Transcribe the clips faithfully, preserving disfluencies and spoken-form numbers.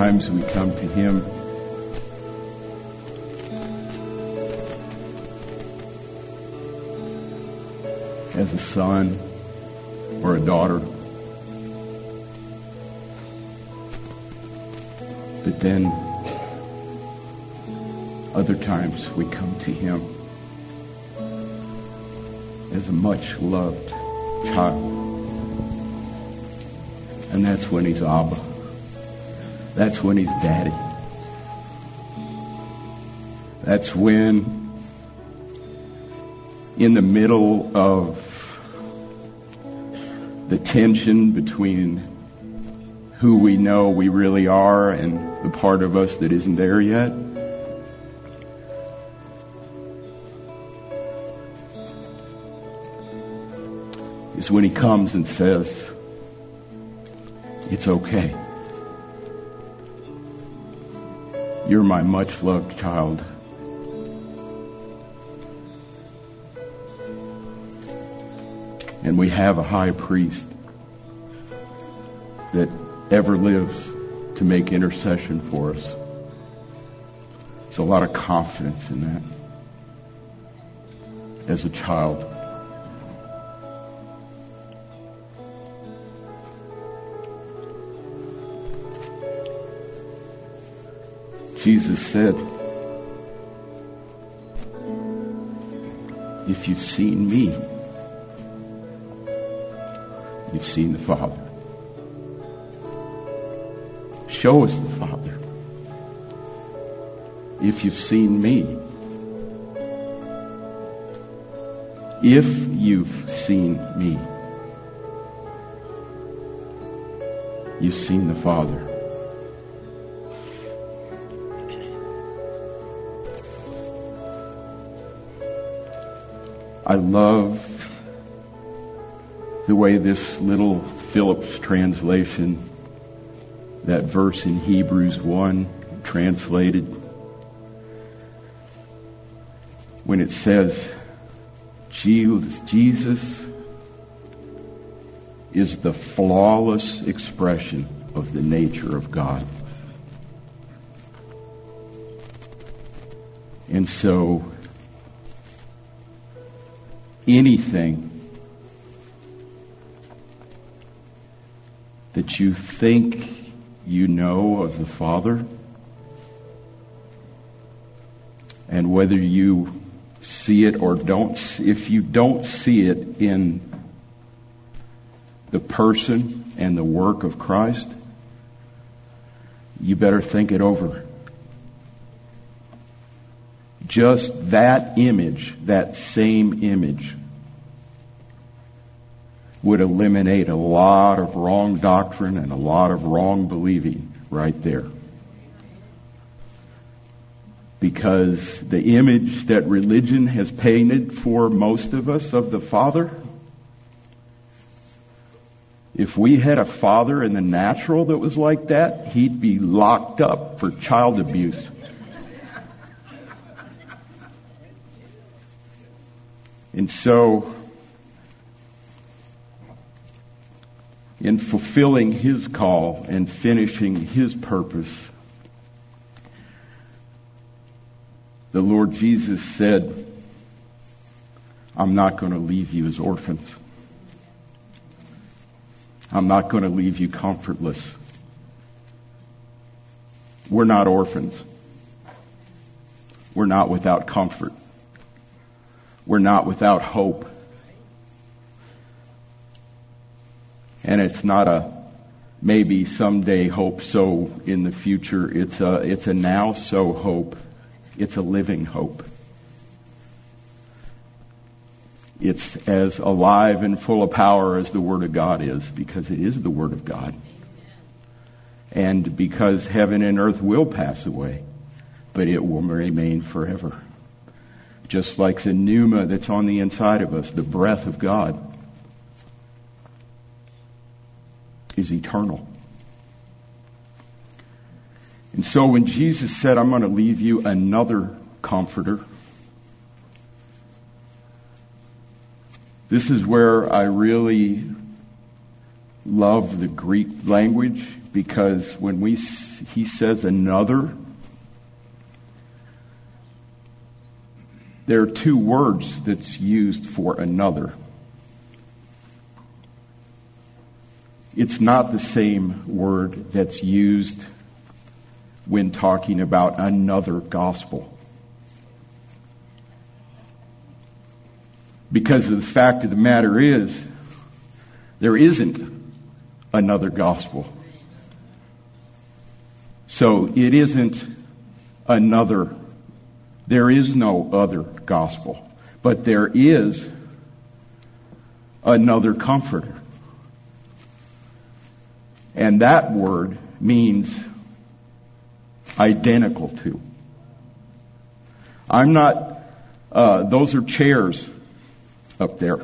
Sometimes we come to Him as a son or a daughter. But then other times we come to Him as a much loved child. And that's when He's Abba. That's when He's Daddy. That's when, in the middle of the tension between who we know we really are and the part of us that isn't there yet, is when He comes and says, it's okay. You're my much loved child. And we have a high priest that ever lives to make intercession for us. There's a lot of confidence in that as a child. Jesus said, if you've seen me, you've seen the Father. Show us the Father. If you've seen me, if you've seen me, you've seen the Father. I love the way this little Phillips translation, that verse in Hebrews one, translated, when it says, Jesus is the flawless expression of the nature of God. And so, anything that you think you know of the Father, and whether you see it or don't, if you don't see it in the person and the work of Christ, you better think it over. Just that image, that same image, would eliminate a lot of wrong doctrine and a lot of wrong believing right there. Because the image that religion has painted for most of us of the Father, if we had a father in the natural that was like that, he'd be locked up for child abuse. And so, in fulfilling His call and finishing His purpose, the Lord Jesus said, I'm not going to leave you as orphans. I'm not going to leave you comfortless. We're not orphans. We're not without comfort. We're not without hope. And it's not a maybe someday hope so in the future. It's a, it's a now so hope. It's a living hope. It's as alive and full of power as the Word of God is, because it is the Word of God. And because heaven and earth will pass away, but it will remain forever. Just like the pneuma that's on the inside of us, the breath of God, is eternal. And so when Jesus said, I'm going to leave you another comforter, this is where I really love the Greek language because when we he says another, there are two words that's used for another. It's not the same word that's used when talking about another gospel. Because the fact of the matter is, there isn't another gospel. So it isn't another, there is no other gospel. But there is another comforter. And that word means identical to. I'm not, uh, those are chairs up there.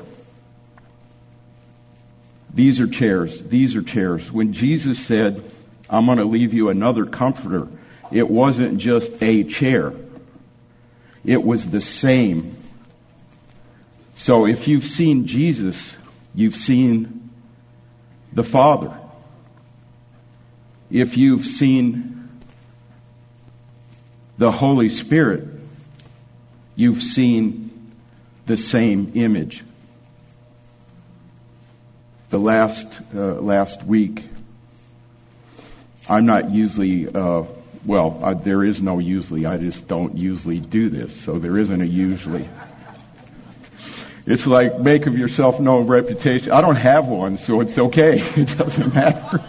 These are chairs. These are chairs. When Jesus said, I'm going to leave you another comforter, it wasn't just a chair. It was the same. So if you've seen Jesus, you've seen the Father. If you've seen the Holy Spirit, you've seen the same image. The last uh, last week, I'm not usually, uh, well, I, there is no usually. I just don't usually do this, so there isn't a usually. It's like make of yourself no reputation. I don't have one, so it's okay. It doesn't matter.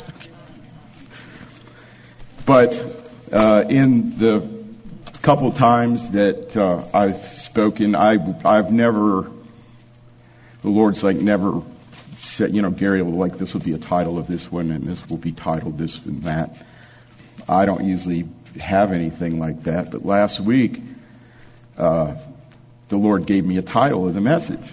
But uh, in the couple times that uh, I've spoken, I, I've never, the Lord's like never said, you know, Gary will like, this will be a title of this one, and this will be titled this and that. I don't usually have anything like that. But last week, uh, the Lord gave me a title of the message.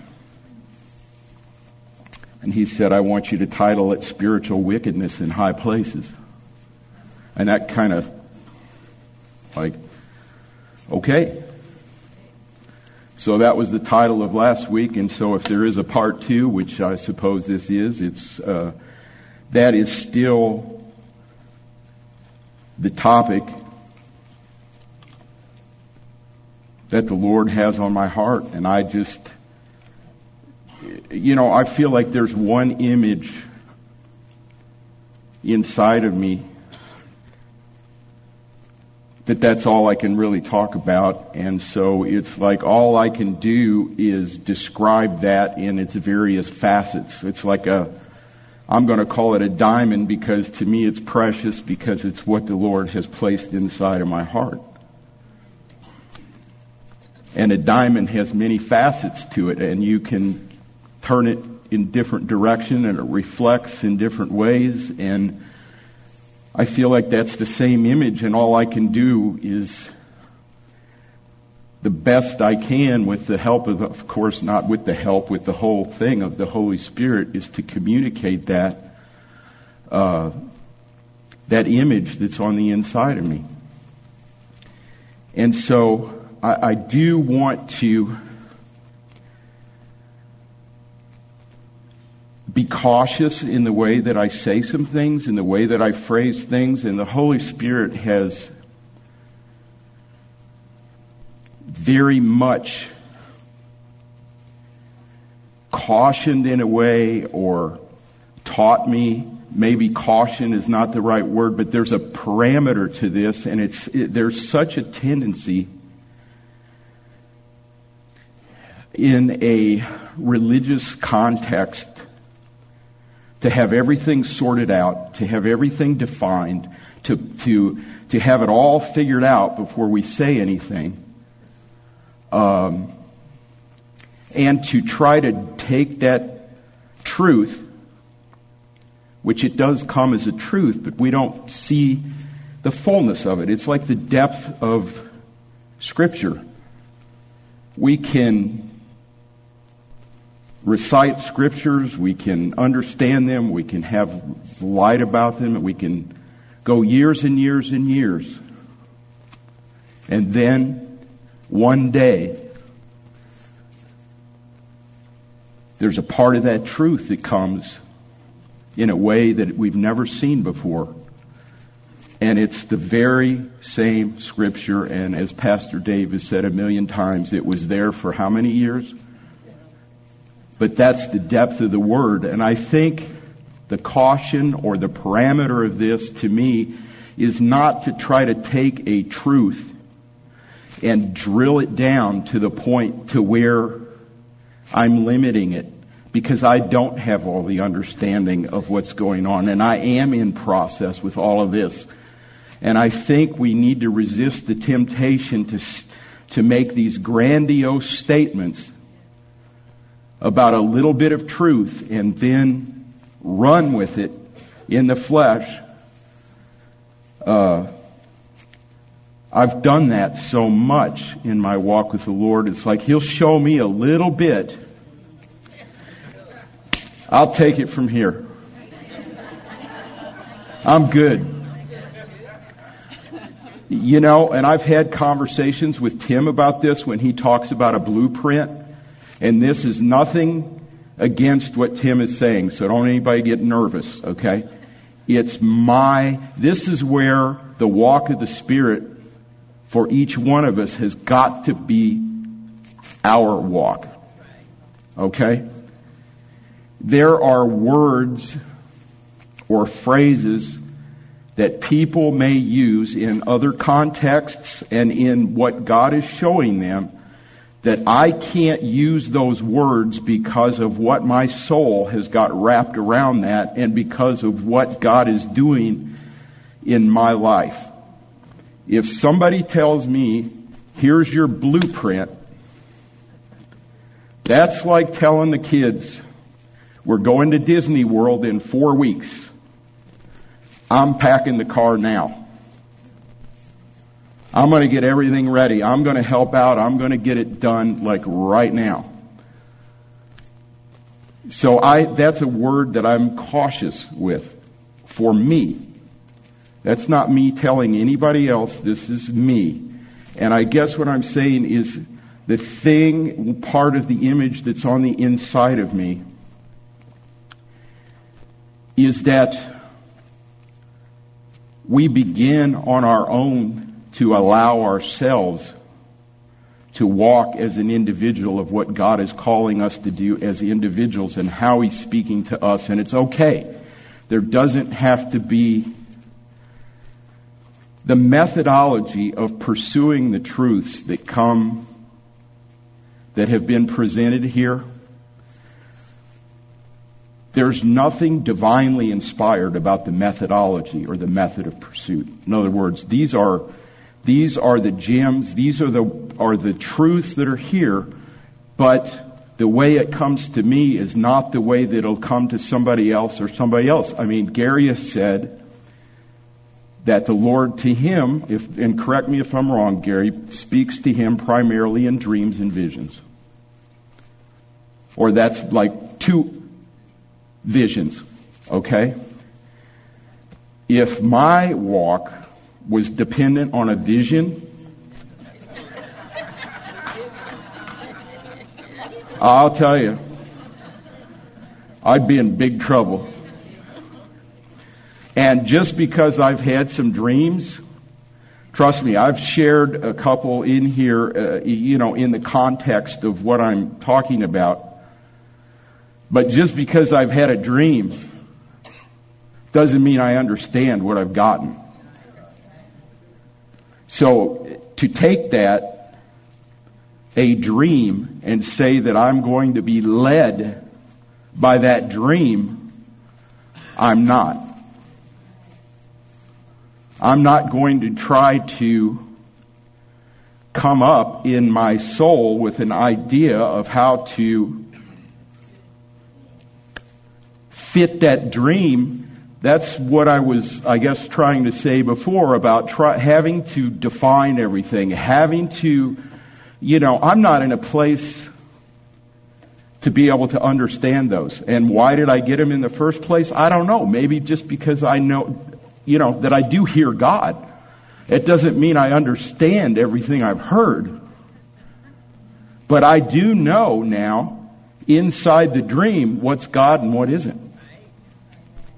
And He said, I want you to title it Spiritual Wickedness in High Places. And that kind of, like, okay. So that was the title of last week. And so if there is a part two, which I suppose this is, it's uh, that is still the topic that the Lord has on my heart. And I just, you know, I feel like there's one image inside of me that that's all I can really talk about. And so it's like all I can do is describe that in its various facets. It's like a, I'm going to call it a diamond because to me it's precious because it's what the Lord has placed inside of my heart. And a diamond has many facets to it, and you can turn it in different direction and it reflects in different ways. And I feel like that's the same image, and all I can do is the best I can with the help of, of course, not with the help, with the whole thing of the Holy Spirit, is to communicate that, uh, that image that's on the inside of me. And so I, I do want to be cautious in the way that I say some things, in the way that I phrase things, and the Holy Spirit has very much cautioned in a way or taught me. Maybe caution is not the right word, but there's a parameter to this, and it's it, there's such a tendency in a religious context to have everything sorted out, to have everything defined, to to to have it all figured out before we say anything, um, and to try to take that truth, which it does come as a truth, but we don't see the fullness of it. It's like the depth of Scripture. We can recite scriptures, we can understand them, we can have light about them, and we can go years and years and years. And then one day, there's a part of that truth that comes in a way that we've never seen before. And it's the very same Scripture, and as Pastor Dave has said a million times, it was there for how many years? But that's the depth of the Word. And I think the caution or the parameter of this, to me, is not to try to take a truth and drill it down to the point to where I'm limiting it, because I don't have all the understanding of what's going on, and I am in process with all of this. And I think we need to resist the temptation to to make these grandiose statements about a little bit of truth and then run with it in the flesh. Uh, I've done that so much in my walk with the Lord. It's like He'll show me a little bit. I'll take it from here. I'm good. You know, and I've had conversations with Tim about this when he talks about a blueprint. And this is nothing against what Tim is saying, so don't anybody get nervous, okay? It's my, this is where the walk of the Spirit for each one of us has got to be our walk, okay? There are words or phrases that people may use in other contexts and in what God is showing them, that I can't use those words because of what my soul has got wrapped around that and because of what God is doing in my life. If somebody tells me, here's your blueprint, that's like telling the kids, we're going to Disney World in four weeks. I'm packing the car now. I'm going to get everything ready. I'm going to help out. I'm going to get it done like right now. So I, that's a word that I'm cautious with for me. That's not me telling anybody else. This is me. And I guess what I'm saying is the thing, part of the image that's on the inside of me is that we begin on our own to allow ourselves to walk as an individual of what God is calling us to do as individuals and how He's speaking to us. And it's okay. There doesn't have to be the methodology of pursuing the truths that come, that have been presented here. There's nothing divinely inspired about the methodology or the method of pursuit. In other words, these are these are the gems, these are the are the truths that are here, but the way it comes to me is not the way that it'll come to somebody else or somebody else. I mean, Gary has said that the Lord to him, if and correct me if I'm wrong, Gary, speaks to him primarily in dreams and visions. Or that's like two visions, okay? If my walk was dependent on a vision, I'll tell you, I'd be in big trouble. And just because I've had some dreams, trust me, I've shared a couple in here, uh, you know, in the context of what I'm talking about. But just because I've had a dream doesn't mean I understand what I've gotten. So to take that, a dream, and say that I'm going to be led by that dream, I'm not. I'm not going to try to come up in my soul with an idea of how to fit that dream. That's what I was, I guess, trying to say before about try, having to define everything, having to, you know, I'm not in a place to be able to understand those. And why did I get them in the first place? I don't know. Maybe just because I know, you know, that I do hear God. It doesn't mean I understand everything I've heard. But I do know now, inside the dream, what's God and what isn't.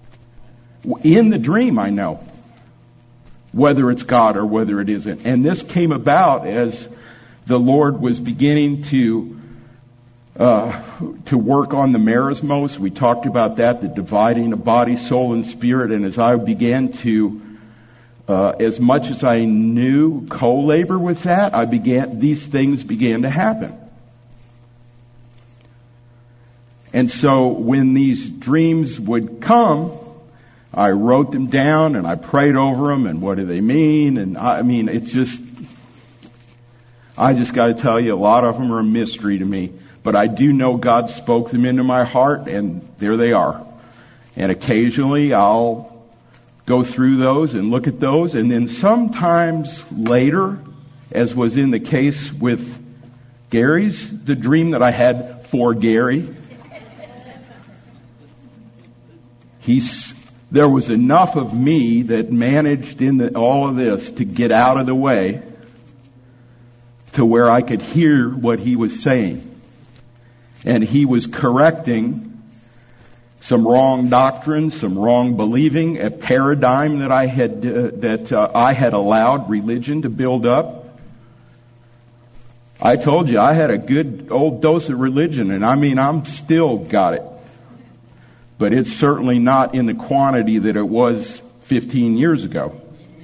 In the dream, I know whether it's God or whether it isn't. And this came about as the Lord was beginning to uh, to work on the merismos. We talked about that, the dividing of body, soul, and spirit. And as I began to, uh, as much as I knew, co-labor with that, I began. These things began to happen. And so when these dreams would come, I wrote them down and I prayed over them and what do they mean? And I, I mean, it's just, I just got to tell you, a lot of them are a mystery to me. But I do know God spoke them into my heart, and there they are. And occasionally I'll go through those and look at those. And then sometimes later, as was in the case with Gary's, the dream that I had for Gary, he's, there was enough of me that managed in the, all of this to get out of the way to where I could hear what he was saying. And he was correcting some wrong doctrine, some wrong believing, a paradigm that I had uh, that uh, I had allowed religion to build up. I told you I had a good old dose of religion, and I mean I'm still got it. But it's certainly not in the quantity that it was fifteen years ago.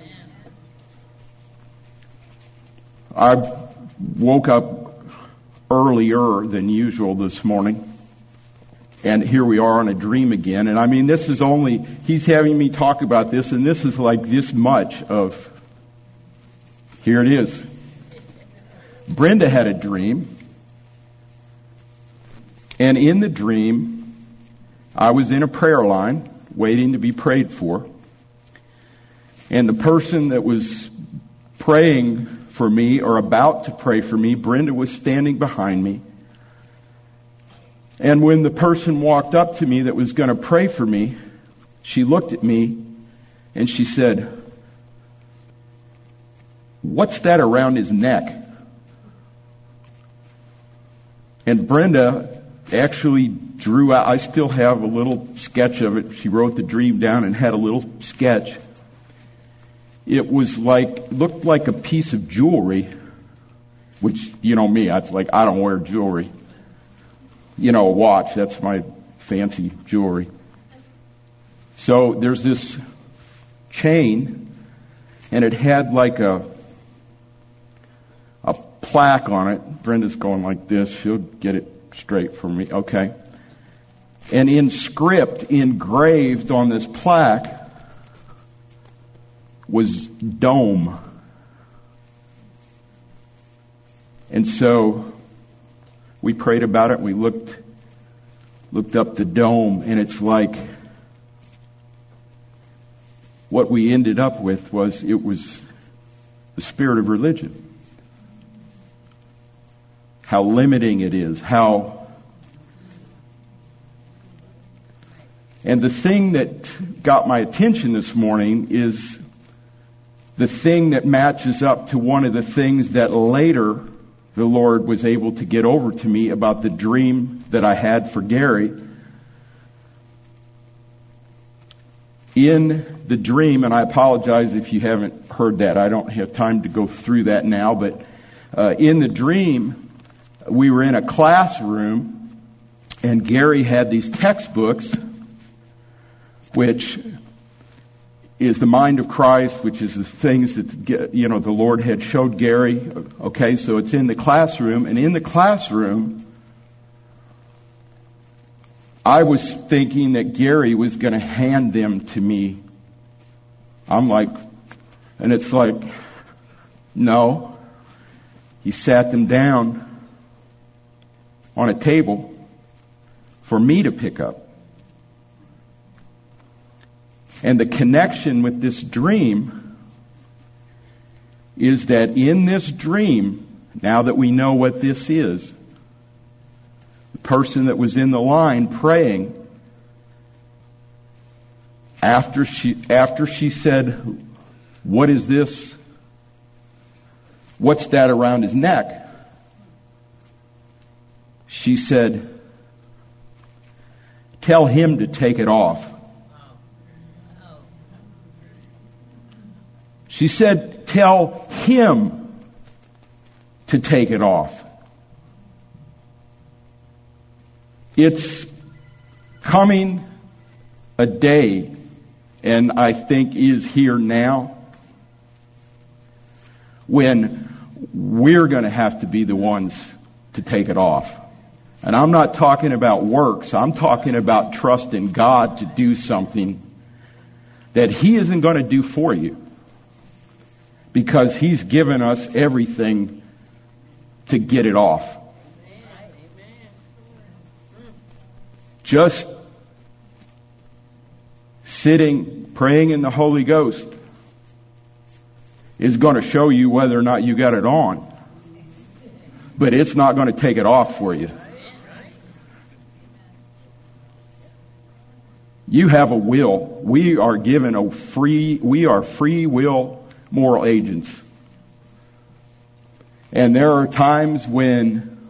I woke up earlier than usual this morning, and here we are on a dream again. And I mean, this is only, he's having me talk about this, and this is like this much of, here it is. Brenda had a dream, and in the dream, I was in a prayer line waiting to be prayed for, and the person that was praying for me or about to pray for me, Brenda was standing behind me. And when the person walked up to me that was going to pray for me, she looked at me and she said, "What's that around his neck?" And Brenda actually drew out, I still have a little sketch of it. She wrote the dream down and had a little sketch. It was like, looked like a piece of jewelry, which, you know me, I like, I don't wear jewelry. You know, a watch, that's my fancy jewelry. So there's this chain, and it had like a, a plaque on it. Brenda's going like this. She'll get it straight for me. Okay. And in script, engraved on this plaque, was dome. And so we prayed about it. We looked looked up the dome, and it's like what we ended up with was it was the spirit of religion. How limiting it is. How and the thing that got my attention this morning is the thing that matches up to one of the things that later the Lord was able to get over to me about the dream that I had for Gary. In the dream, and I apologize if you haven't heard that. I don't have time to go through that now, but uh, in the dream, we were in a classroom, and Gary had these textbooks, which is the mind of Christ, which is the things that, you know, the Lord had showed Gary. Okay, so it's in the classroom. And in the classroom, I was thinking that Gary was going to hand them to me. I'm like, and it's like, no. He sat them down on a table for me to pick up. And the connection with this dream is that in this dream, now that we know what this is, the person that was in the line praying, after she after she said, "What is this? What's that around his neck?" She said, "Tell him to take it off." She said, tell him to take it off. It's coming a day, and I think is here now, when we're going to have to be the ones to take it off. And I'm not talking about works. I'm talking about trusting God to do something that He isn't going to do for you, because He's given us everything to get it off. Just sitting, praying in the Holy Ghost is going to show you whether or not you got it on. But it's not going to take it off for you. You have a will. We are given a free, we are free will moral agents. And there are times when,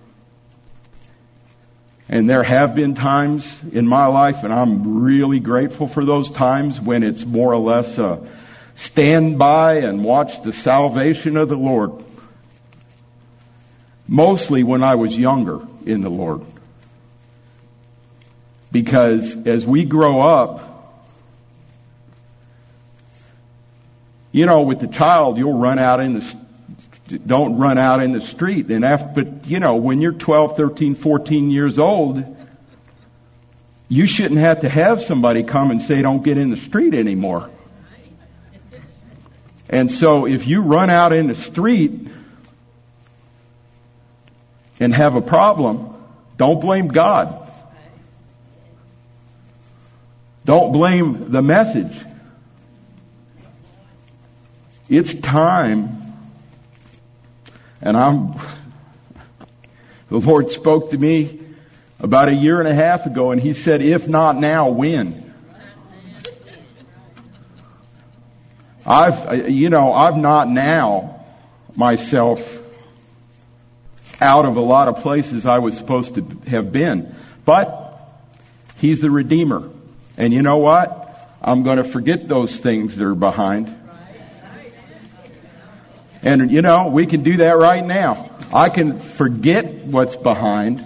and there have been times in my life, and I'm really grateful for those times, when it's more or less a stand by and watch the salvation of the Lord. Mostly when I was younger in the Lord. Because as we grow up, you know, with the child, you'll run out in the, don't run out in the street. And after, but, you know, when you're twelve, thirteen, fourteen years old, you shouldn't have to have somebody come and say, don't get in the street anymore. And so if you run out in the street and have a problem, don't blame God. Don't blame the message. It's time. And I'm, the Lord spoke to me about a year and a half ago, and He said, if not now, when? I've, you know, I've not now myself out of a lot of places I was supposed to have been. But He's the Redeemer. And you know what? I'm going to forget those things that are behind. And you know, we can do that right now. I can forget what's behind.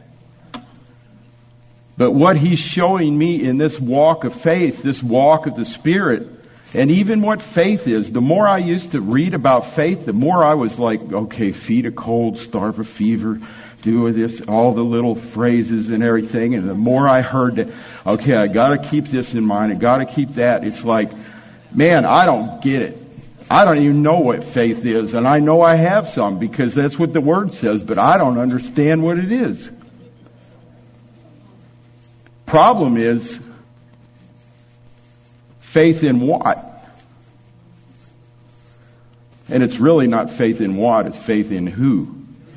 But what He's showing me in this walk of faith, this walk of the Spirit, and even what faith is, the more I used to read about faith, the more I was like, okay, feed a cold, starve a fever, do this, all the little phrases and everything. And the more I heard that, okay, I got to keep this in mind, I got to keep that. It's like, man, I don't get it. I don't even know what faith is. And I know I have some, because that's what the Word says, but I don't understand what it is. Problem is, faith in what? And it's really not faith in what, it's faith in who.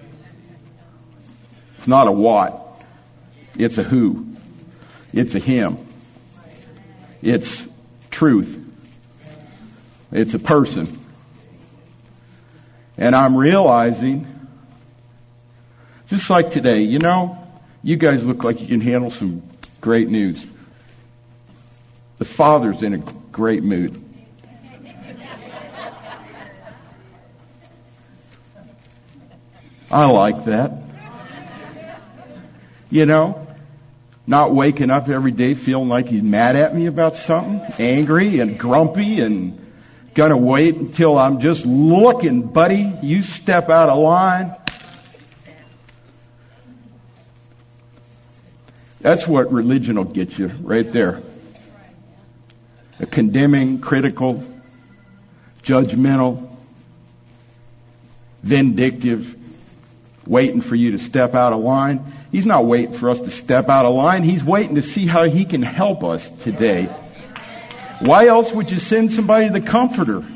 It's not a what. It's a who. It's a Him. It's truth. It's a person. And I'm realizing, just like today, you know, you guys look like you can handle some great news. The Father's in a great mood. I like that. You know, not waking up every day feeling like He's mad at me about something, angry and grumpy and gonna wait until I'm just looking, buddy. You step out of line. That's what religion will get you right there. A condemning, critical, judgmental, vindictive, waiting for you to step out of line. He's not waiting for us to step out of line. He's waiting to see how He can help us today. Why else would you send somebody the Comforter?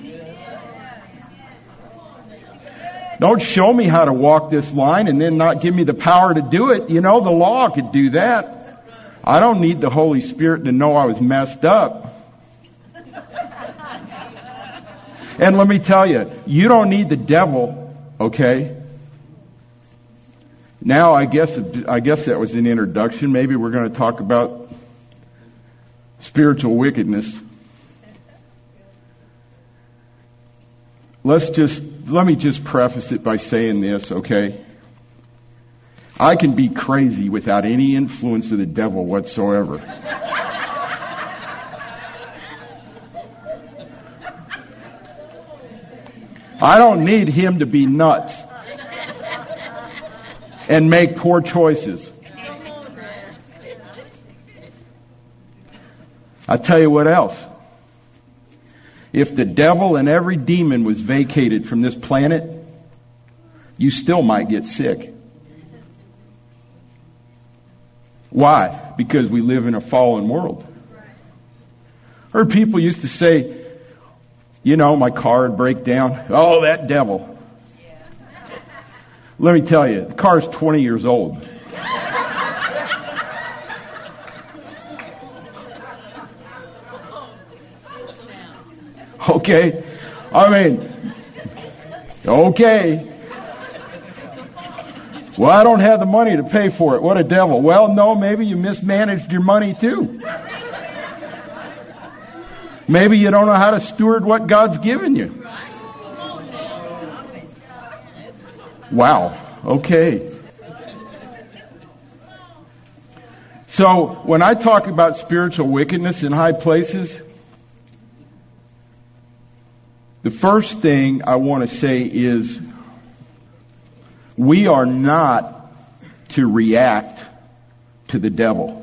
Don't show me how to walk this line and then not give me the power to do it. You know, the law could do that. I don't need the Holy Spirit to know I was messed up. And let me tell you, you don't need the devil, okay? Now, I guess I guess that was an introduction. Maybe we're going to talk about spiritual wickedness. let's just, let me just preface it by saying this, okay? I can be crazy without any influence of the devil whatsoever. I don't need him to be nuts and make poor choices. I'll tell you what else. If the devil and every demon was vacated from this planet, you still might get sick. Why? Because we live in a fallen world. I heard people used to say, you know, my car would break down. Oh, that devil. Let me tell you, the car's twenty years old. Okay? I mean, okay. Well, I don't have the money to pay for it. What a devil. Well, no, maybe you mismanaged your money too. Maybe you don't know how to steward what God's given you. Wow. Okay. So, when I talk about spiritual wickedness in high places, the first thing I want to say is we are not to react to the devil.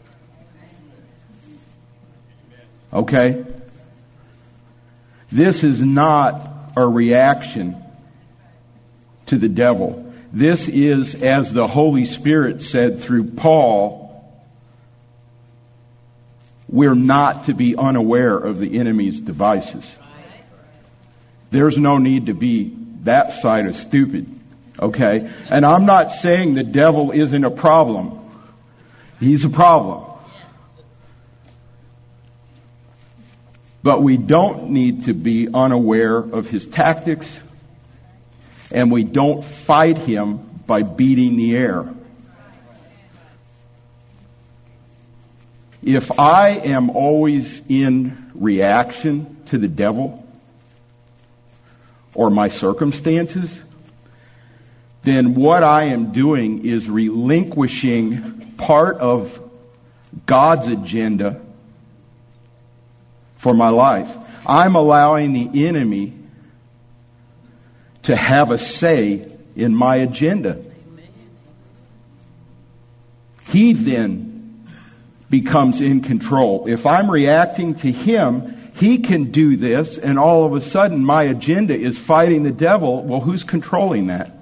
Okay? This is not a reaction to the devil. This is, as the Holy Spirit said through Paul, we're not to be unaware of the enemy's devices. There's no need to be that side of stupid. Okay? And I'm not saying the devil isn't a problem. He's a problem. But we don't need to be unaware of his tactics, and we don't fight him by beating the air. If I am always in reaction to the devil or my circumstances, then what I am doing is relinquishing part of God's agenda for my life. I'm allowing the enemy to have a say in my agenda. He then becomes in control. If I'm reacting to him, he can do this, and all of a sudden my agenda is fighting the devil. Well, who's controlling that?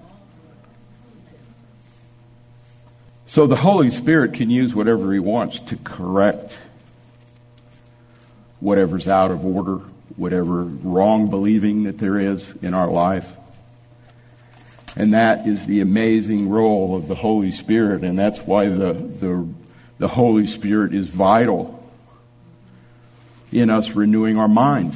So the Holy Spirit can use whatever he wants to correct whatever's out of order, whatever wrong believing that there is in our life. And that is the amazing role of the Holy Spirit, and that's why the, the, the Holy Spirit is vital in us renewing our minds.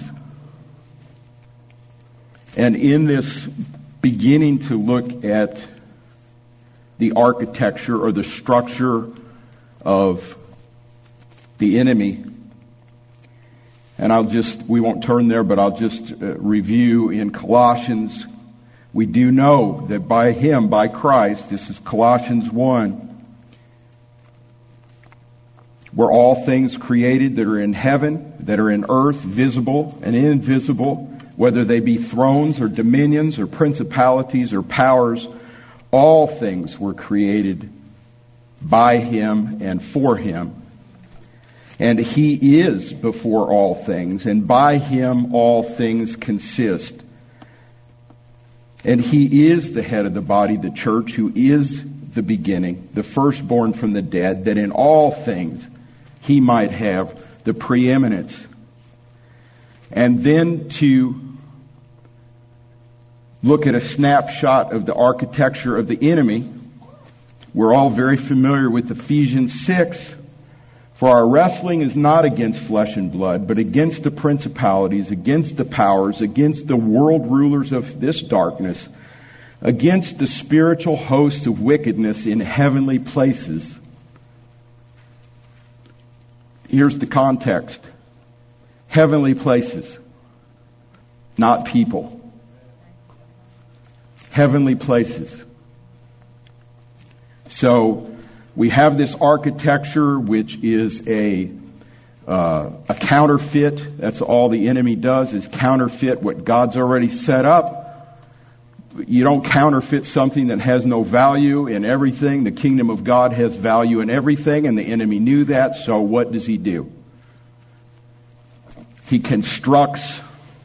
And in this beginning to look at the architecture or the structure of the enemy, and I'll just, we won't turn there, but I'll just uh, review in Colossians. We do know that by him, by Christ, this is Colossians one, were all things created that are in heaven, that are in earth, visible and invisible, whether they be thrones or dominions or principalities or powers, all things were created by him and for him. And he is before all things, and by him all things consist. And he is the head of the body, the church, who is the beginning, the firstborn from the dead, that in all things he might have the preeminence. And then to look at a snapshot of the architecture of the enemy. We're all very familiar with Ephesians six. For our wrestling is not against flesh and blood, but against the principalities, against the powers, against the world rulers of this darkness, against the spiritual hosts of wickedness in heavenly places. Here's the context. Heavenly places, not people. heavenly places. So we have this architecture which is a uh, a counterfeit. That's all the enemy does, is counterfeit what God's already set up. You don't counterfeit something that has no value in everything. The kingdom of God has value in everything, and the enemy knew that, so what does he do? He constructs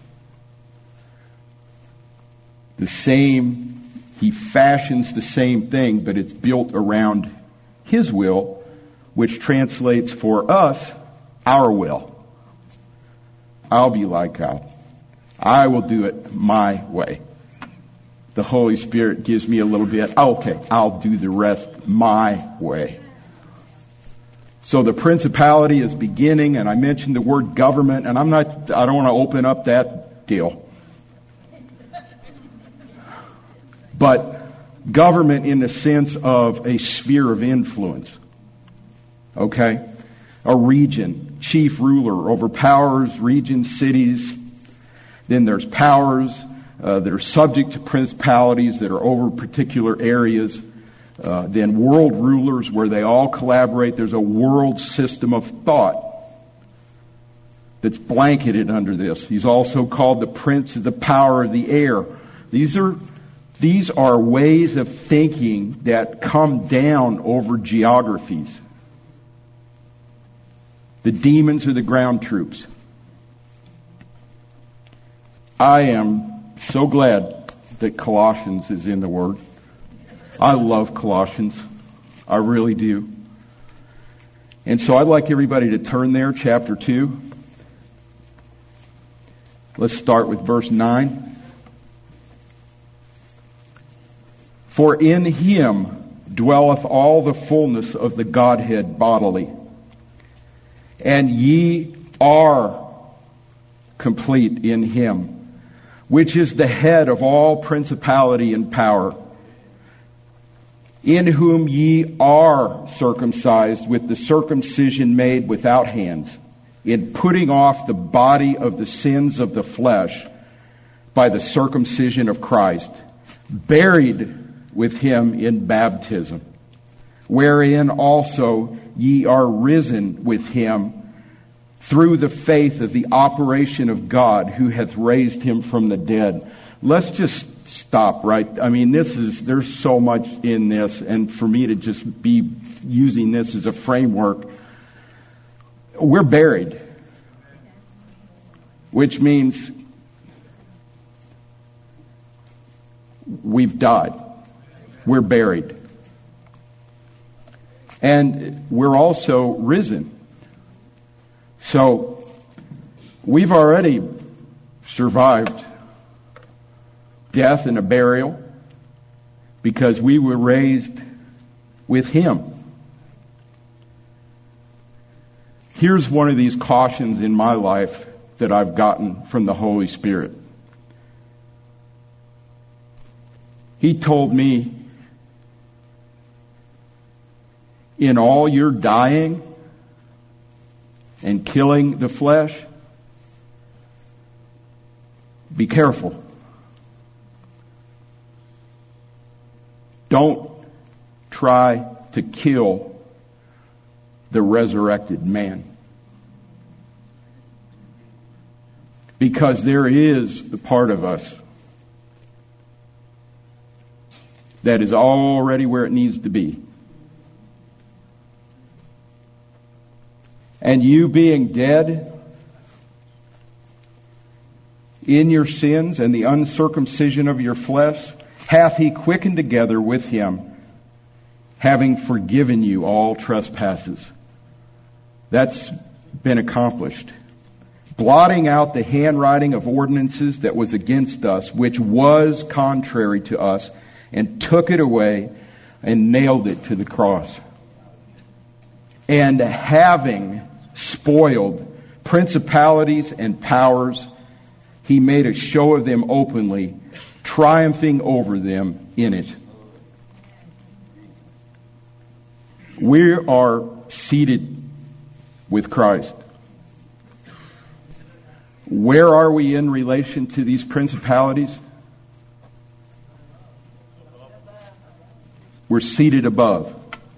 the same, he fashions the same thing, but it's built around his will, which translates for us, our will. I'll be like God. I will do it my way. The Holy Spirit gives me a little bit. Okay, I'll do the rest my way. So the principality is beginning, and I mentioned the word government, and I'm not, I don't want to open up that deal. But government in the sense of a sphere of influence. Okay? A region, chief ruler over powers, regions, cities. Then there's powers uh, that are subject to principalities that are over particular areas. Uh, then world rulers where they all collaborate. There's a world system of thought that's blanketed under this. He's also called the prince of the power of the air. These are These are ways of thinking that come down over geographies. The demons are the ground troops. I am so glad that Colossians is in the Word. I love Colossians. I really do. And so I'd like everybody to turn there, chapter two. Let's start with verse nine. For in him dwelleth all the fullness of the Godhead bodily. And ye are complete in him, which is the head of all principality and power, in whom ye are circumcised with the circumcision made without hands, in putting off the body of the sins of the flesh by the circumcision of Christ, buried with him in baptism, wherein also ye are risen with him through the faith of the operation of God, who hath raised him from the dead. Let's just stop, right? I mean, this is, there's so much in this, and for me to just be using this as a framework, we're buried, which means we've died. We're buried. And we're also risen. So, we've already survived death and a burial because we were raised with him. Here's one of these cautions in my life that I've gotten from the Holy Spirit. He told me, in all your dying and killing the flesh, be careful. Don't try to kill the resurrected man. Because there is a part of us that is already where it needs to be. And you being dead in your sins and the uncircumcision of your flesh, hath he quickened together with him, having forgiven you all trespasses. That's been accomplished. Blotting out the handwriting of ordinances that was against us, which was contrary to us, and took it away and nailed it to the cross. And having spoiled principalities and powers, he made a show of them openly, triumphing over them in it. We are seated with Christ. Where are we in relation to these principalities? We're seated above.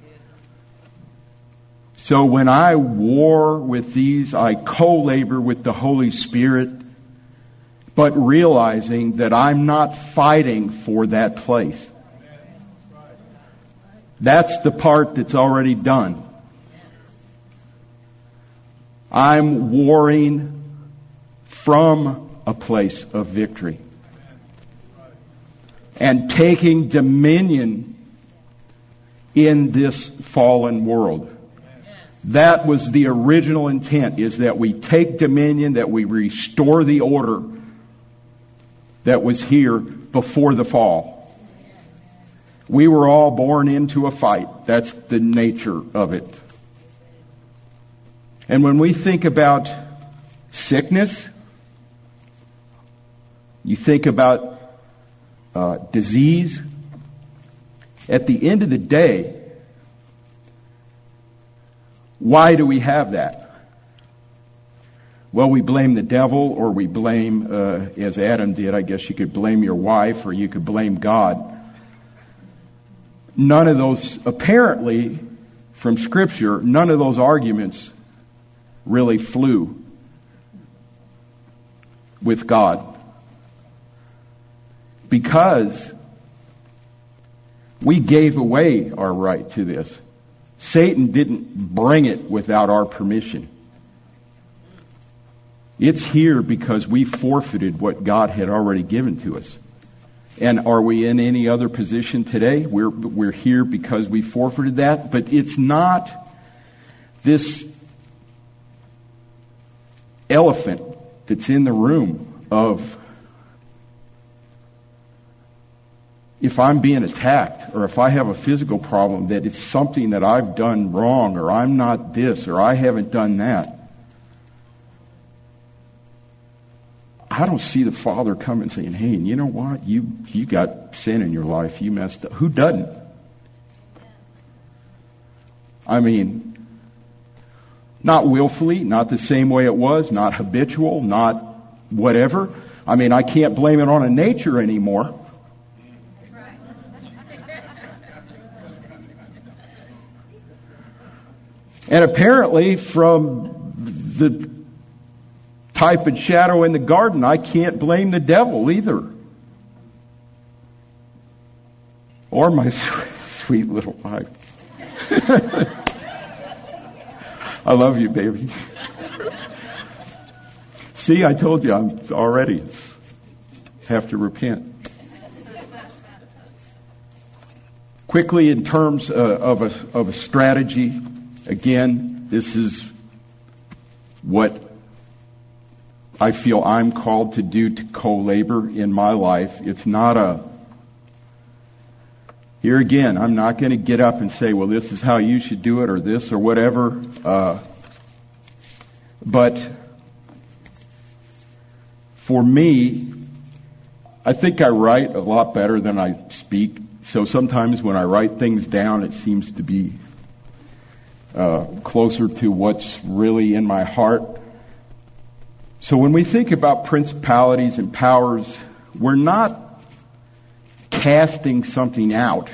So when I war with these, I co-labor with the Holy Spirit, but realizing that I'm not fighting for that place. That's the part that's already done. I'm warring from a place of victory and taking dominion in this fallen world. That was the original intent, is that we take dominion, that we restore the order that was here before the fall. We were all born into a fight. That's the nature of it. And when we think about sickness, you think about uh, disease, at the end of the day, why do we have that? Well, we blame the devil, or we blame, uh, as Adam did, I guess you could blame your wife, or you could blame God. None of those, apparently, from Scripture, none of those arguments really flew with God. Because we gave away our right to this. Satan didn't bring it without our permission. It's here because we forfeited what God had already given to us. And are we in any other position today? We're, we're here because we forfeited that. But it's not this elephant that's in the room of, if I'm being attacked, or if I have a physical problem, that it's something that I've done wrong, or I'm not this, or I haven't done that. I don't see the Father coming and saying, hey, you know what? You, you got sin in your life. You messed up. Who doesn't? I mean, not willfully, not the same way it was, not habitual, not whatever. I mean, I can't blame it on a nature anymore. And apparently, from the type and shadow in the garden, I can't blame the devil either. Or my sweet little wife. I love you, baby. See, I told you, I'm already have to repent. Quickly, in terms uh, of a of a strategy, again, this is what I feel I'm called to do to co-labor in my life. It's not a, here again, I'm not going to get up and say, well, this is how you should do it, or this, or whatever. Uh, but for me, I think I write a lot better than I speak. So sometimes when I write things down, it seems to be uh, closer to what's really in my heart. So when we think about principalities and powers, we're not casting something out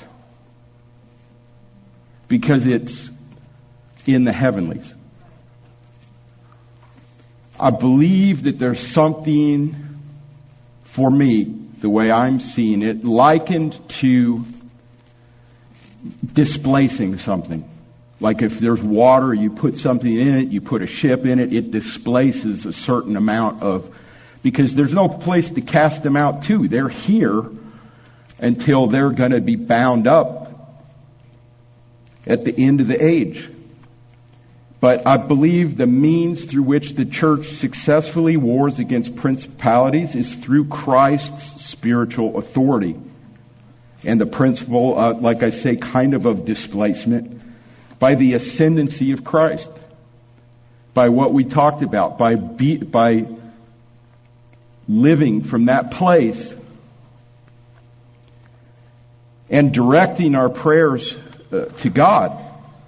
because it's in the heavenlies. I believe that there's something, for me, the way I'm seeing it, likened to displacing something. Like if there's water, you put something in it, you put a ship in it, it displaces a certain amount of, because there's no place to cast them out to. They're here until they're going to be bound up at the end of the age. But I believe the means through which the church successfully wars against principalities is through Christ's spiritual authority. And the principle, uh, like I say, kind of of displacement, by the ascendancy of Christ, by what we talked about, by be, by living from that place and directing our prayers uh, to God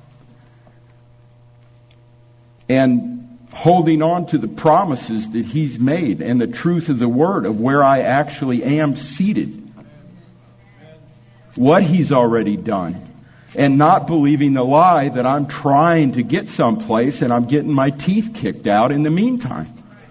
and holding on to the promises that He's made and the truth of the Word of where I actually am seated. what He's already done, and not believing the lie that I'm trying to get someplace and I'm getting my teeth kicked out in the meantime.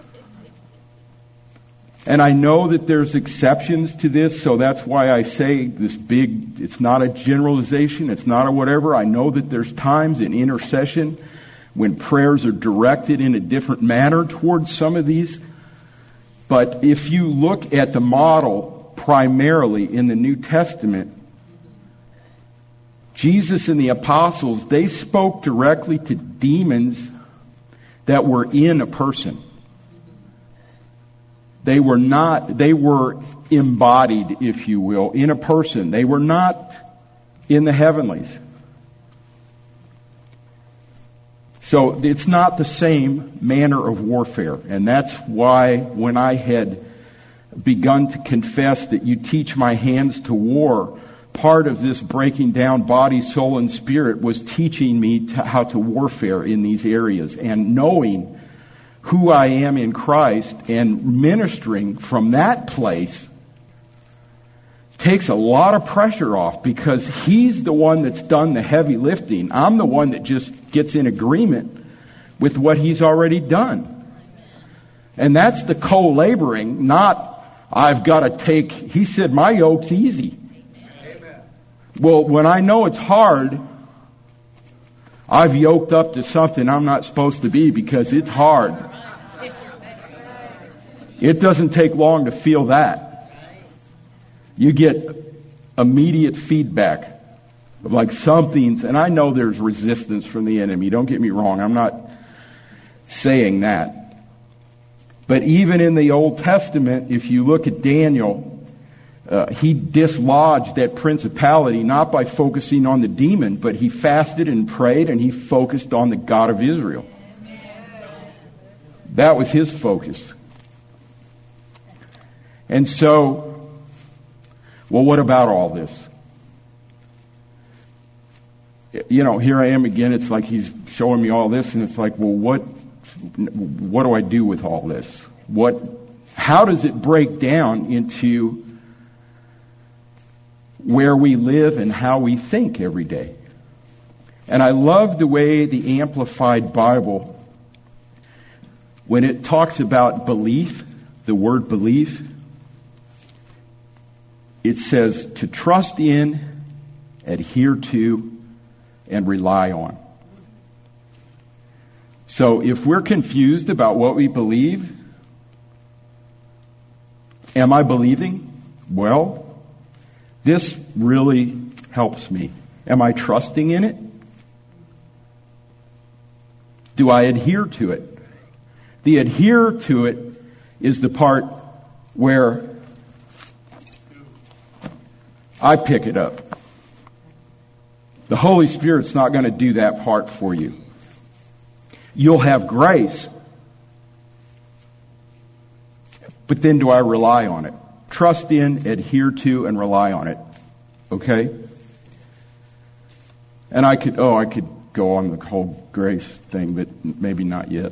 And I know that there's exceptions to this, so that's why I say this big, it's not a generalization, it's not a whatever. I know that there's times in intercession when prayers are directed in a different manner towards some of these. But if you look at the model primarily in the New Testament, Jesus and the apostles, they spoke directly to demons that were in a person. They were not, they were embodied, if you will, in a person. They were not in the heavenlies. So it's not the same manner of warfare. And that's why when I had begun to confess that you teach my hands to war, part of this breaking down body, soul, and spirit was teaching me to how to warfare in these areas and knowing who I am in Christ and ministering from that place takes a lot of pressure off because He's the one that's done the heavy lifting. I'm the one that just gets in agreement with what He's already done. And that's the co-laboring, not I've got to take, He said my yoke's easy. Well, when I know it's hard, I've yoked up to something I'm not supposed to be because it's hard. It doesn't take long to feel that. You get immediate feedback of like something's, and I know there's resistance from the enemy. Don't get me wrong. I'm not saying that. But even in the Old Testament, if you look at Daniel, Uh, he dislodged that principality not by focusing on the demon, but he fasted and prayed and he focused on the God of Israel. That was his focus. And so, well, what about all this? You know, here I am again. It's like he's showing me all this, and it's like, well, what, what do I do with all this? What, how does it break down into where we live and how we think every day? And I love the way the Amplified Bible, when it talks about belief, the word belief, it says to trust in, adhere to, and rely on. So if we're confused about what we believe, am I believing? Well, this really helps me. Am I trusting in it? Do I adhere to it? The adhere to it is the part where I pick it up. The Holy Spirit's not going to do that part for you. You'll have grace. But then do I rely on it? Trust in, adhere to, and rely on it. Okay? And I could, oh, I could go on the whole grace thing, but maybe not yet.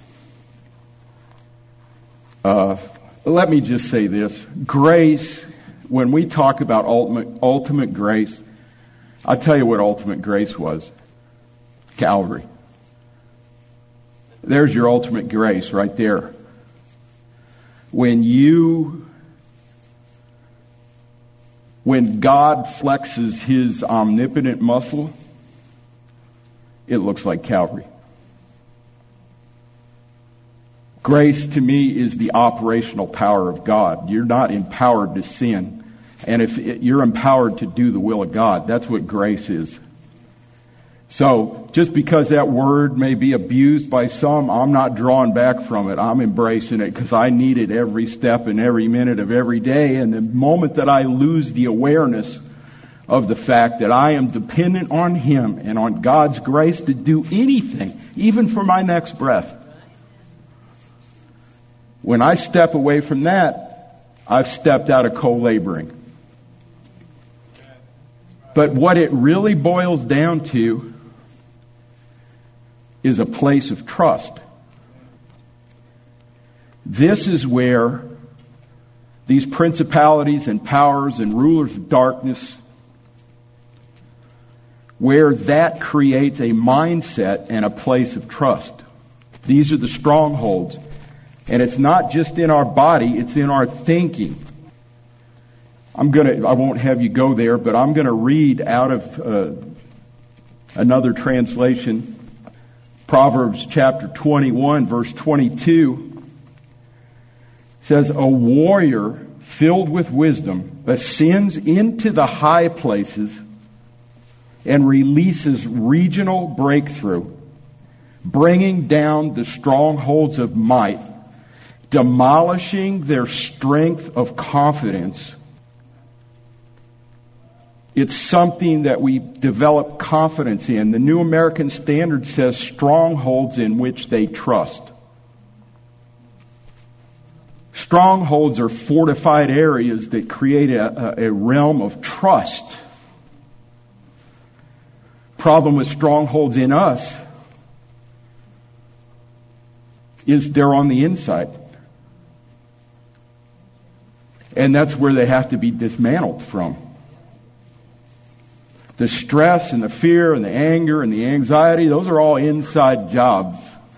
Uh, let me just say this. Grace, when we talk about ultimate, ultimate grace, I'll tell you what ultimate grace was. Calvary. There's your ultimate grace right there. When you When God flexes His omnipotent muscle, it looks like Calvary. Grace to me is the operational power of God. You're not empowered to sin. And if it, you're empowered to do the will of God, that's what grace is. So, just because that word may be abused by some, I'm not drawing back from it. I'm embracing it because I need it every step and every minute of every day. And the moment that I lose the awareness of the fact that I am dependent on Him and on God's grace to do anything, even for my next breath, when I step away from that, I've stepped out of co-laboring. But what it really boils down to is a place of trust. This is where these principalities and powers and rulers of darkness where that creates a mindset and a place of trust. These are the strongholds. And it's not just in our body, it's in our thinking. I'm going to, I won't have you go there, but I'm going to read out of uh, another translation, Proverbs chapter twenty-one, verse twenty-two. It says, a warrior filled with wisdom ascends into the high places and releases regional breakthrough, bringing down the strongholds of might, demolishing their strength of confidence. It's something that we develop confidence in. The New American Standard says strongholds in which they trust. Strongholds are fortified areas that create a, a, a realm of trust. Problem with strongholds in us is they're on the inside. And that's where they have to be dismantled from. The stress and the fear and the anger and the anxiety, those are all inside jobs.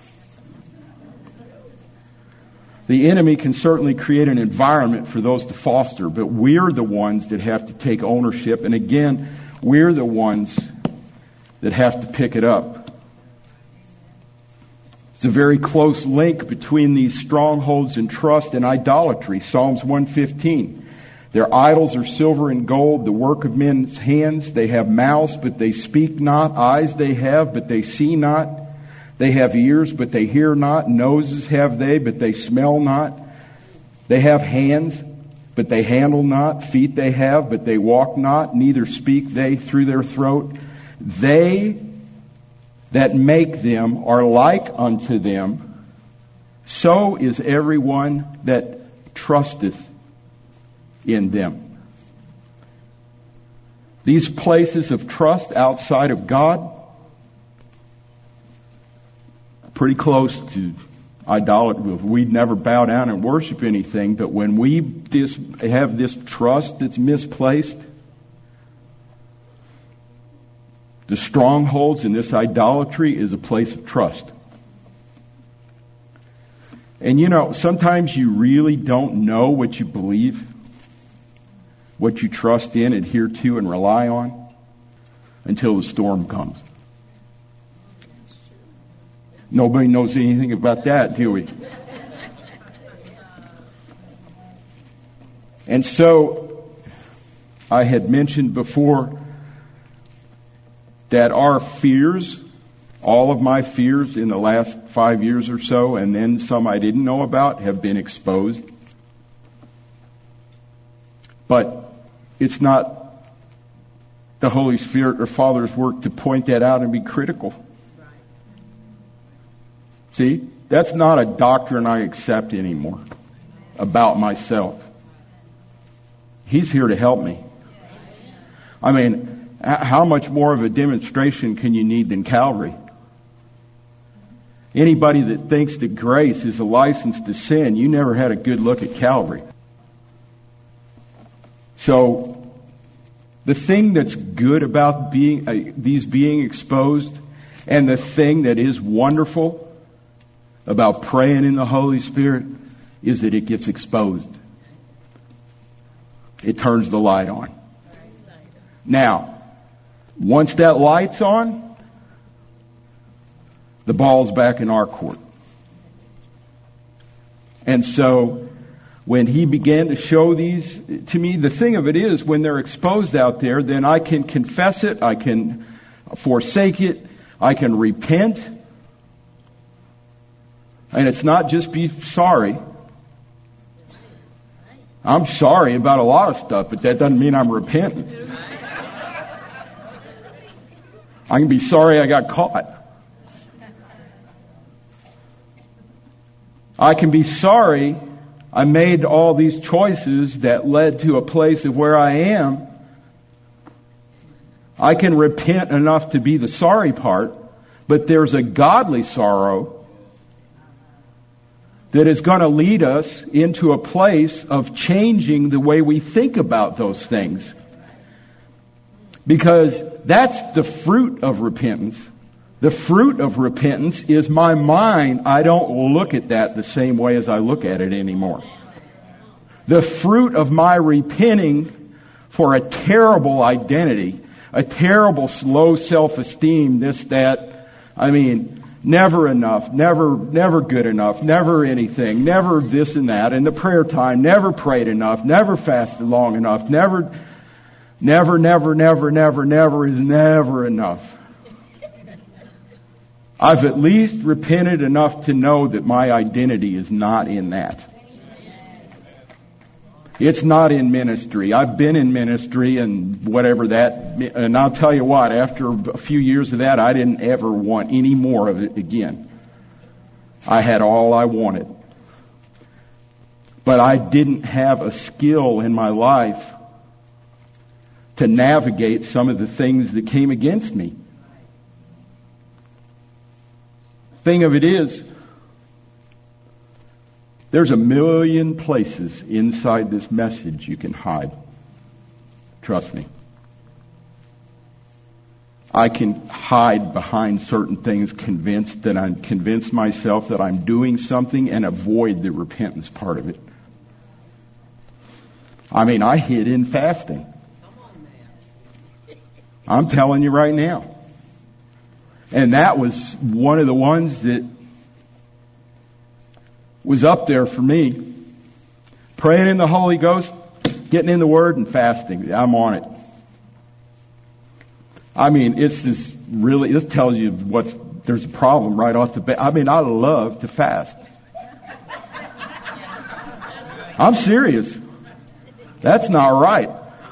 The enemy can certainly create an environment for those to foster, but we're the ones that have to take ownership. And again, we're the ones that have to pick it up. There's a very close link between these strongholds and trust and idolatry. Psalms one fifteen. Their idols are silver and gold, the work of men's hands. They have mouths, but they speak not. Eyes they have, but they see not. They have ears, but they hear not. Noses have they, but they smell not. They have hands, but they handle not. Feet they have, but they walk not. Neither speak they through their throat. They that make them are like unto them. So is everyone that trusteth in them. These places of trust outside of God, pretty close to idolatry. We'd never bow down and worship anything, but when we dis- have this trust that's misplaced, the strongholds in this idolatry is a place of trust. And you know, sometimes you really don't know what you believe, what you trust in, adhere to, and rely on until the storm comes. Nobody knows anything about that, do we? And so, I had mentioned before that our fears, all of my fears in the last five years or so, and then some I didn't know about, have been exposed. But it's not the Holy Spirit or Father's work to point that out and be critical. See, that's not a doctrine I accept anymore about myself. He's here to help me. I mean, how much more of a demonstration can you need than Calvary? Anybody that thinks that grace is a license to sin, you never had a good look at Calvary. So, the thing that's good about being uh, these being exposed, and the thing that is wonderful about praying in the Holy Spirit, is that it gets exposed. It turns the light on. Now, once that light's on, the ball's back in our court. And so, when he began to show these to me, the thing of it is, when they're exposed out there, then I can confess it, I can forsake it, I can repent. And it's not just be sorry. I'm sorry about a lot of stuff, but that doesn't mean I'm repentant. I can be sorry I got caught. I can be sorry I made all these choices that led to a place of where I am. I can repent enough to be the sorry part, but there's a godly sorrow that is going to lead us into a place of changing the way we think about those things. Because that's the fruit of repentance. The fruit of repentance is my mind. I don't look at that the same way as I look at it anymore. The fruit of my repenting for a terrible identity, a terrible low self-esteem, this, that, I mean, never enough, never, never good enough, never anything, never this and that, in the prayer time, never prayed enough, never fasted long enough, never, never, never, never, never, never is never enough. I've at least repented enough to know that my identity is not in that. It's not in ministry. I've been in ministry and whatever that, and I'll tell you what, after a few years of that, I didn't ever want any more of it again. I had all I wanted. But I didn't have a skill in my life to navigate some of the things that came against me. Thing of it is, there's a million places inside this message you can hide. Trust me. I can hide behind certain things, convinced that I'm convinced myself that I'm doing something, and avoid the repentance part of it. I mean, I hid in fasting. I'm telling you right now. And that was one of the ones that was up there for me. Praying in the Holy Ghost, getting in the Word, and fasting. I'm on it. I mean, it's just really, this tells you what's, there's a problem right off the bat. I mean, I love to fast. I'm serious. That's not right.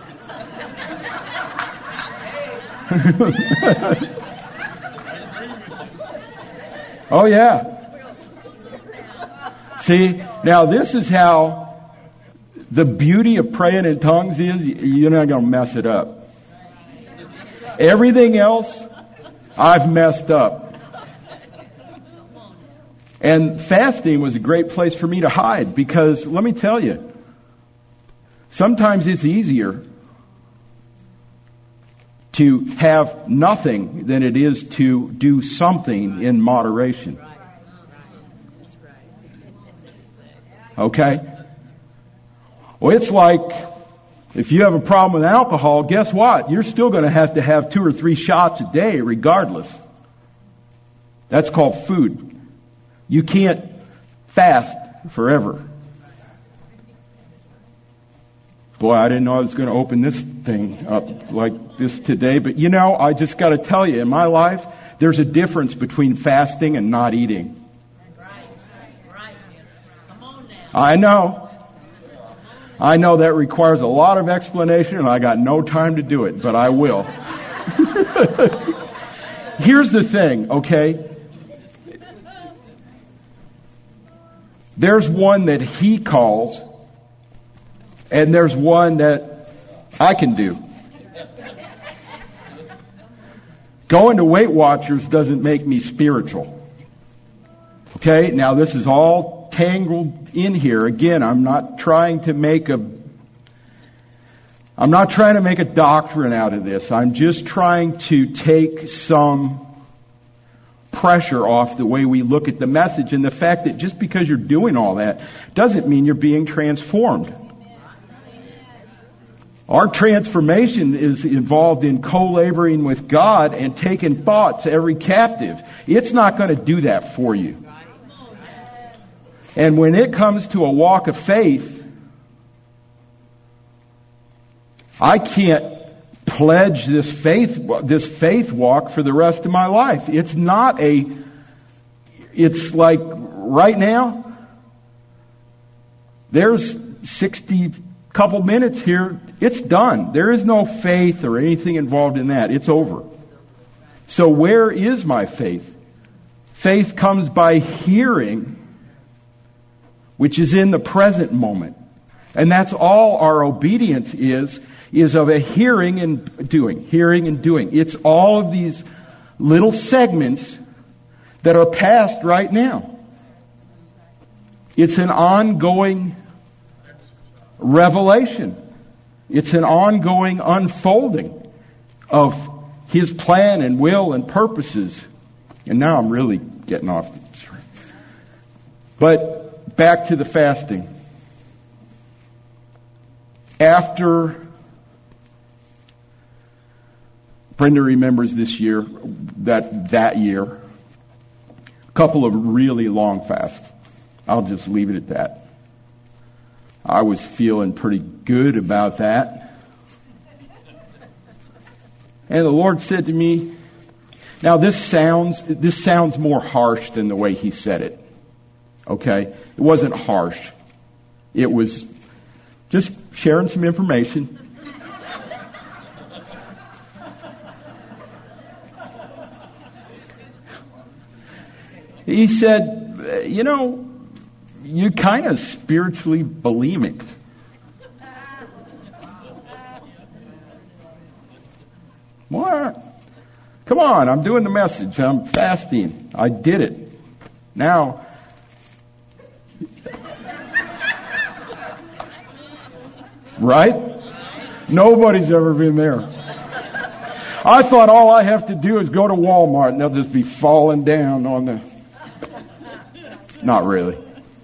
Oh, yeah. See, now this is how the beauty of praying in tongues is. You're not going to mess it up. Everything else, I've messed up. And fasting was a great place for me to hide, because let me tell you, sometimes it's easier to have nothing than it is to do something in moderation. Okay? Well, it's like if you have a problem with alcohol, guess what? You're still going to have to have two or three shots a day regardless. That's called food. You can't fast forever. Boy, I didn't know I was going to open this thing up like this today. But you know, I just got to tell you, in my life, there's a difference between fasting and not eating. I know. I know that requires a lot of explanation, and I got no time to do it, but I will. Here's the thing, okay? There's one that he calls, and there's one that I can do. Going to Weight Watchers doesn't make me spiritual. Okay, now this is all tangled in here. Again, I'm not trying to make a I'm not trying to make a doctrine out of this. I'm just trying to take some pressure off the way we look at the message, and the fact that just because you're doing all that doesn't mean you're being transformed. Our transformation is involved in co-laboring with God and taking thoughts every captive. It's not going to do that for you. And when it comes to a walk of faith, I can't pledge this faith, this faith walk for the rest of my life. It's not a, it's like right now, there's sixty couple minutes here, it's done. There is no faith or anything involved in that. It's over. So where is my faith? Faith comes by hearing, which is in the present moment. And that's all our obedience is, is of a hearing and doing, hearing and doing. It's all of these little segments that are passed right now. It's an ongoing revelation. It's an ongoing unfolding of His plan and will and purposes. And now I'm really getting off the track. But back to the fasting. After, Brenda remembers this year, that that year, a couple of really long fasts. I'll just leave it at that. I was feeling pretty good about that. And the Lord said to me, now this sounds this sounds more harsh than the way He said it. Okay? It wasn't harsh. It was just sharing some information. He said, you know, you're kind of spiritually bulimic. What? Come on, I'm doing the message. I'm fasting. I did it. Now, right? Nobody's ever been there. I thought all I have to do is go to Walmart and they'll just be falling down on the... Not really.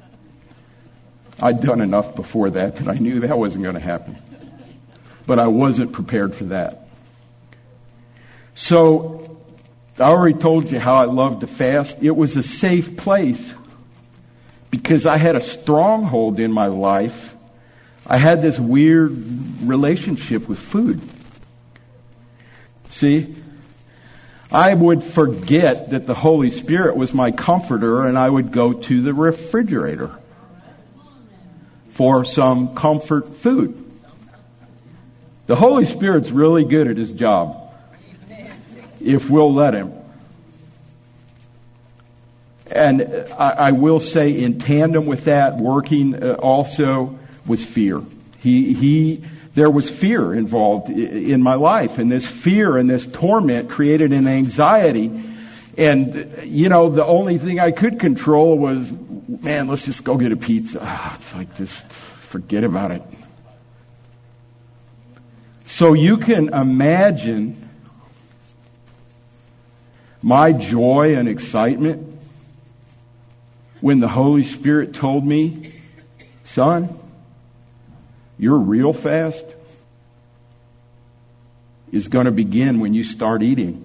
I'd done enough before that that I knew that wasn't going to happen. But I wasn't prepared for that. So, I already told you how I loved to fast. It was a safe place because I had a stronghold in my life. I had this weird relationship with food. See, I would forget that the Holy Spirit was my comforter and I would go to the refrigerator for some comfort food. The Holy Spirit's really good at His job if we'll let Him. And I, I will say in tandem with that, working uh, also was fear. He, he, there was fear involved in my life, and this fear and this torment created an anxiety. And, you know, the only thing I could control was, man, let's just go get a pizza. Ah, it's like, just forget about it. So you can imagine my joy and excitement when the Holy Spirit told me, son, your real fast is going to begin when you start eating.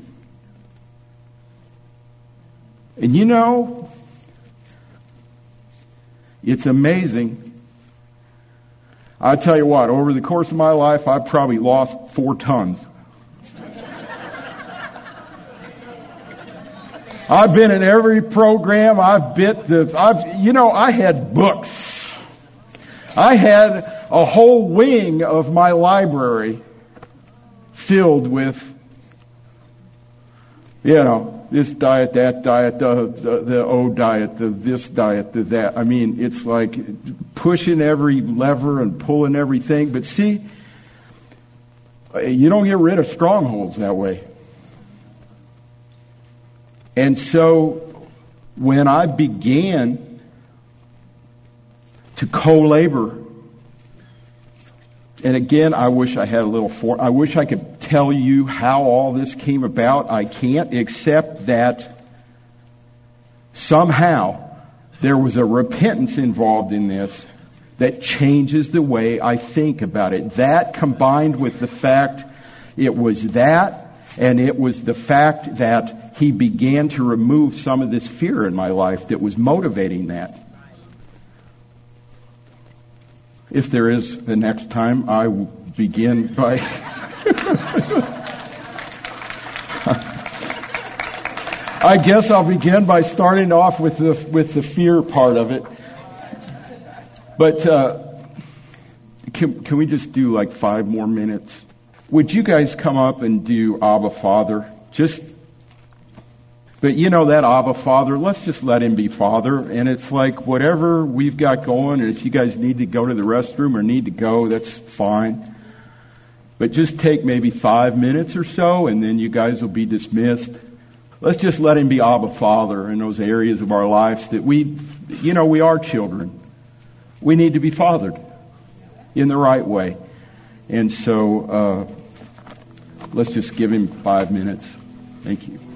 And you know, it's amazing. I tell you what, over the course of my life, I've probably lost four tons. I've been in every program. I've bit the, I've, you know, I had books. I had a whole wing of my library filled with, you know, this diet, that diet, the, the, the O diet, the this diet, the that. I mean, it's like pushing every lever and pulling everything. But see, you don't get rid of strongholds that way. And so when I began to co-labor, and again, I wish I had a little for, I wish I could tell you how all this came about. I can't, except that somehow there was a repentance involved in this that changes the way I think about it. That combined with the fact it was that, and it was the fact that He began to remove some of this fear in my life that was motivating that. If there is the next time, I will begin by... I guess I'll begin by starting off with the with the fear part of it. But uh, can can we just do like five more minutes? Would you guys come up and do Abba Father? Just, but you know that Abba Father, let's just let Him be Father. And it's like whatever we've got going, and if you guys need to go to the restroom or need to go, that's fine. But just take maybe five minutes or so, and then you guys will be dismissed. Let's just let Him be Abba Father in those areas of our lives that we, you know, we are children. We need to be fathered in the right way. And so, uh, let's just give him five minutes. Thank you.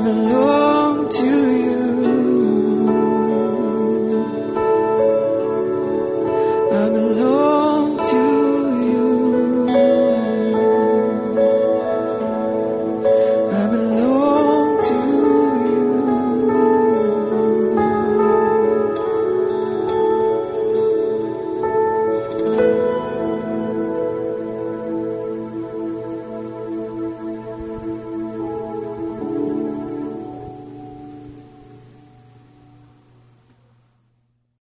belong to you.